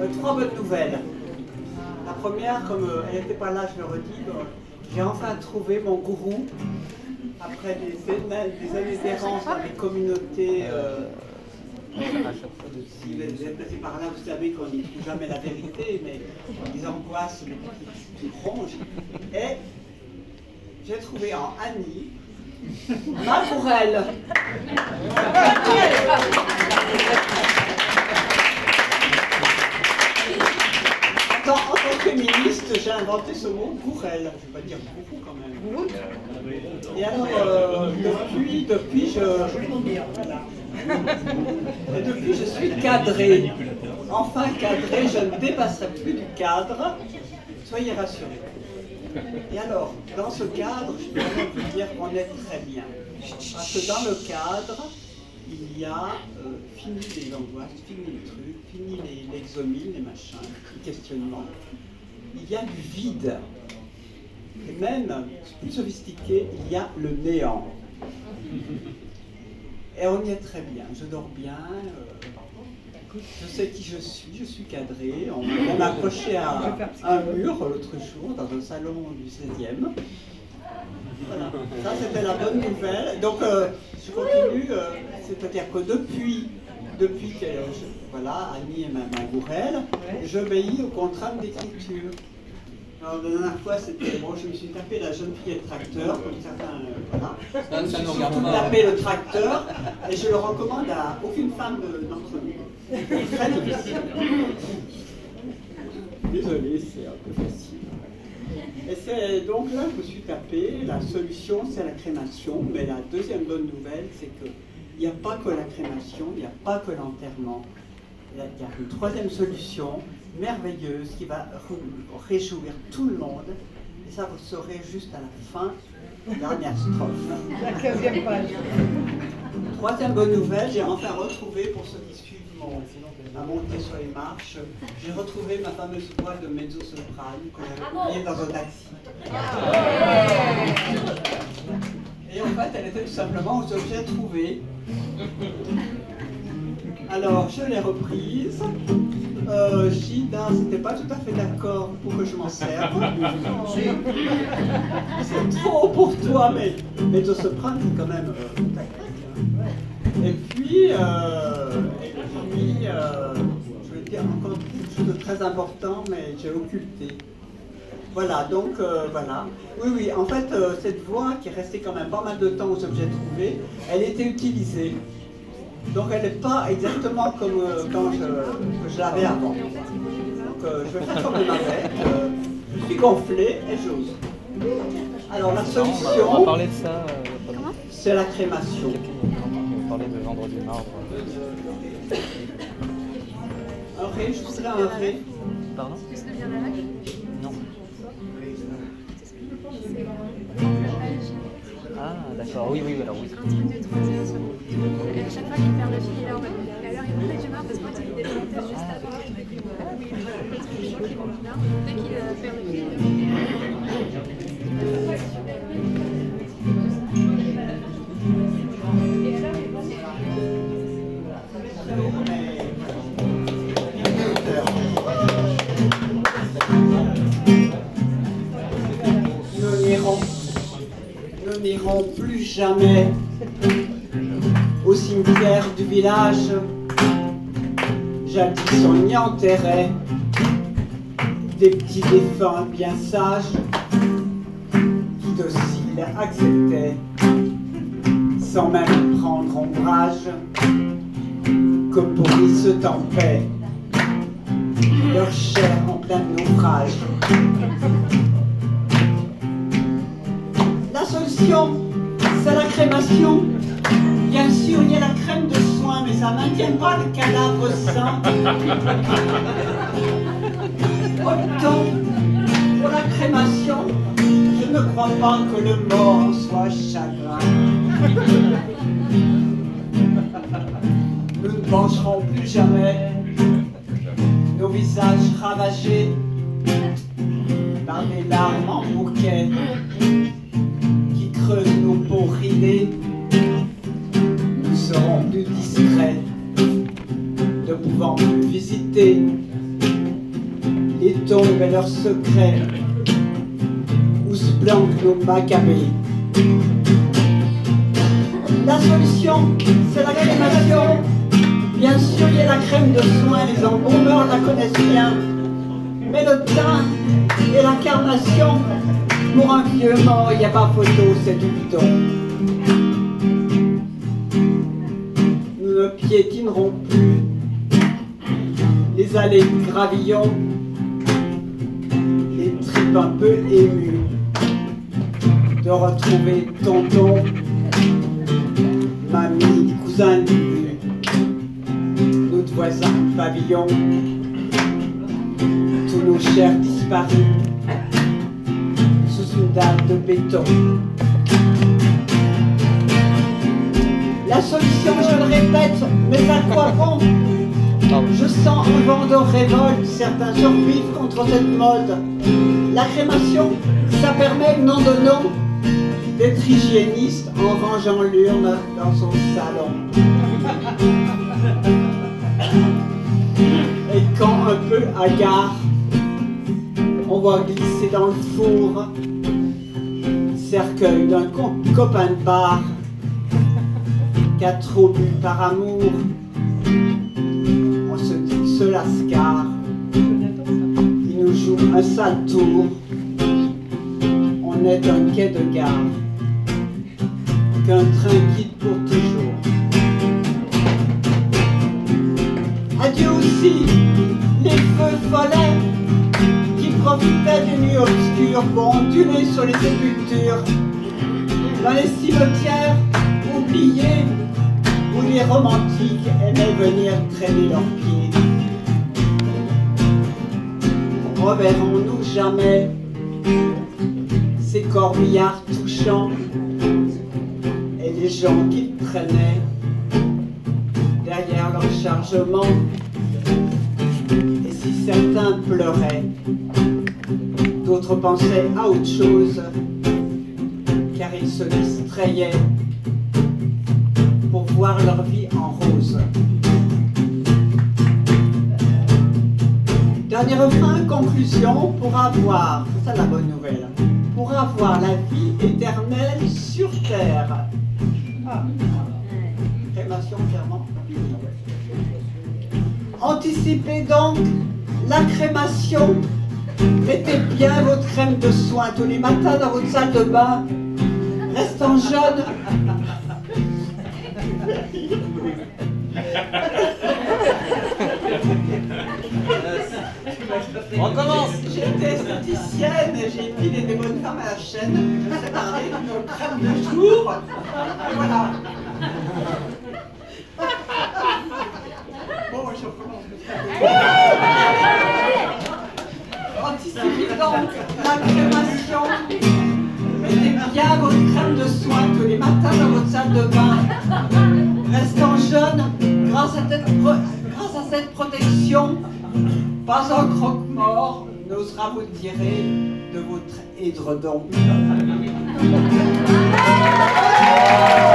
Trois bonnes nouvelles. La première, comme elle n'était pas là, je le redis, j'ai enfin trouvé mon gourou. Après des années d'errance dans les communautés, si vous êtes passé par là, vous savez qu'on n'y trouve jamais la vérité, mais les angoisses, les petites ronges. Et j'ai trouvé en Annie ma pour elle. En tant que féministe, j'ai inventé ce mot gourelle. Je ne vais pas dire gourou quand même. Et alors, depuis, je suis cadrée. Enfin cadrée, je ne dépasserai plus du cadre. Soyez rassurés. Et alors, dans ce cadre, je peux même vous dire qu'on est très bien. Parce que dans le cadre, il y a fini les angoisses, fini les trucs, fini les exomiles, les machins, les questionnements. Il y a du vide. Et même, plus sophistiqué, il y a le néant. Et on y est très bien. Je dors bien. Je sais qui je suis cadré. On m'a accroché à un mur l'autre jour dans un salon du 16e. Voilà, ça c'était la bonne nouvelle. Donc je continue, c'est-à-dire que depuis que voilà, Annie est ma gourelle, j'obéis aux contraintes d'écriture. Alors la dernière fois, c'était bon, je me suis tapé la jeune fille et le tracteur, comme certains, voilà. Je me suis surtout tapé le tracteur, et je le recommande à aucune femme d'entre nous. C'est très difficile. Désolé, c'est un peu facile. Et c'est donc là, je me suis tapé, la solution c'est la crémation, mais la deuxième bonne nouvelle, c'est qu'il n'y a pas que la crémation, il n'y a pas que l'enterrement. Il y a une troisième solution merveilleuse qui va réjouir tout le monde. Et ça, vous le saurez juste à la fin, dernière strophe. La 15e page. Troisième bonne nouvelle, j'ai enfin retrouvé, pour ceux qui suivent ma montée sur les marches, j'ai retrouvé ma fameuse voix de mezzo-soprane que j'avais oubliée dans un taxi. Et en fait, elle était tout simplement aux objets trouvés. Alors, je l'ai reprise. Gida n'était pas tout à fait d'accord pour que je m'en serve. C'est trop pour toi, mais mezzo-soprane, c'est quand même Et puis, je vais dire encore quelque chose de très important, mais j'ai occulté. Voilà, donc voilà. Oui, en fait, cette voix qui est restée quand même pas mal de temps aux objets trouvés, elle était utilisée. Donc elle n'est pas exactement comme quand je l'avais avant. Donc je vais faire comme elle m'avait. Je suis gonflé et j'ose. Alors la solution, on va parler de ça. C'est la crémation. On va parler de vendredi marbre. Un ré, je voudrais un ré. Pardon? Non. Ah, d'accord, oui, alors oui. Un truc de 3 heures. Et à chaque fois qu'il perd le fil, il est là en mode. Et alors, il y a beaucoup d'humeur parce qu'en fait, il est démonté juste avant. Et puis, oui, il y a des trucs chauds qui vont bien. Dès qu'il perd le fil, Nous n'irons plus jamais au cimetière du village. Jadis on y enterrait des petits défunts bien sages qui dociles acceptaient sans même prendre ombrage que pourrissent en paix leur chair en plein naufrage. La solution, c'est la crémation. Bien sûr, il y a la crème de soin, mais ça ne maintient pas le cadavre sain. Autant pour la crémation, je ne crois pas que le mort soit chagrin. Nous ne pencherons plus jamais nos visages ravagés par des larmes en bouquet qui creusent nos peaux ridées. Nous serons plus discrets, ne pouvant plus visiter les tombes et leurs secrets, où se planquent nos macabées. La solution, c'est la crémation. Bien sûr, il y a la crème de soin, les embaumeurs la connaissent bien. Mais le teint et la carnation, pour un vieux mort, il n'y a pas photo, c'est du bidon. Nous ne piétinerons plus les allées de gravillon, les tripes un peu émues de retrouver tonton, mamie, cousin Lulu, notre voisin pavillon, tous nos chers disparus sous une dalle de béton. La solution, je le répète, mais à quoi bon? Je sens un vent de révolte, certains survivent contre cette mode. La crémation, ça permet, nom de nom, d'être hygiéniste en rangeant l'urne dans son salon. Et quand un peu hagard, on va glisser dans le four, cercueil d'un copain de bar qui a trop bu par amour. On se dit que ce lascar, il nous joue un sale tour. On est un quai de gare qu'un train quitte pour toujours. Adieu aussi les feux follets qui profitaient d'une nuit obscure pour onduler sur les sépultures. Dans les cimetières oubliés où les romantiques aimaient venir traîner leurs pieds. Reverrons-nous jamais ces corbillards touchants et les gens qu'ils traînaient derrière leur chargement? Et si certains pleuraient, d'autres pensaient à autre chose, car ils se distrayaient pour voir leur vie en rose. Dernier refrain, conclusion, pour avoir, c'est ça la bonne nouvelle, pour avoir la vie éternelle sur terre. Crémation, clairement. Anticipez donc la crémation. Mettez bien votre crème de soin tous les matins dans votre salle de bain. Restant jeune. On recommence. J'étais esthéticienne, j'ai mis des bonnes femmes à la chaîne. Je sais parler d'une crème de jour. Et voilà. Bon, je recommence. Anticipez donc la crémation. Mettez bien votre crème de soin tous les matins dans votre salle de bain. Restant jeune, grâce à cette protection, pas un croque-mort n'osera vous tirer de votre édredon.